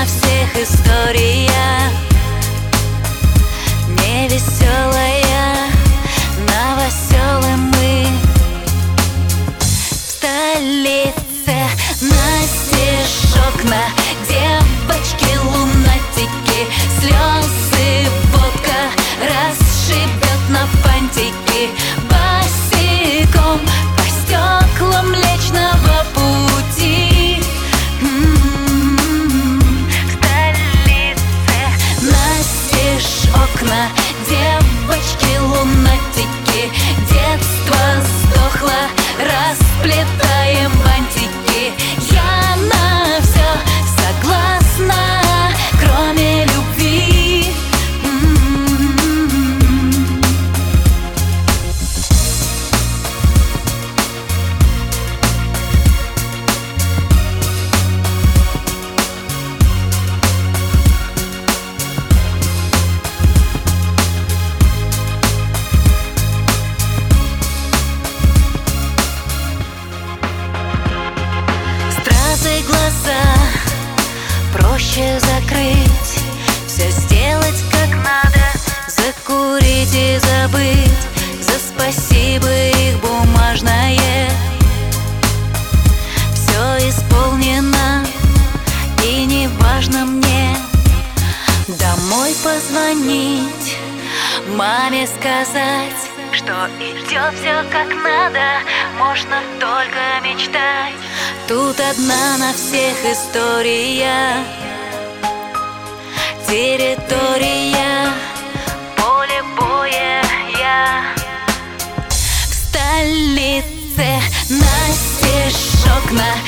на всех история невеселая, новоселы мы в столице. Настежь окна, девочки, лунатики, слезы, водка расшибет на фантики. Босиком по стеклам Млечного Пути в столице. Настежь окна, девочки, лунатики, детство сдохло, расплетаем бантики. Я на все согласна, кроме любви. Глаза проще закрыть, все сделать как надо, закурить и забыть. За спасибо их бумажное все исполнено, и не важно мне домой позвонить, маме сказать, что идет все как надо, можно только мечтать. Тут одна на всех история, территория, поле боя. Я в столице. Настежь окна,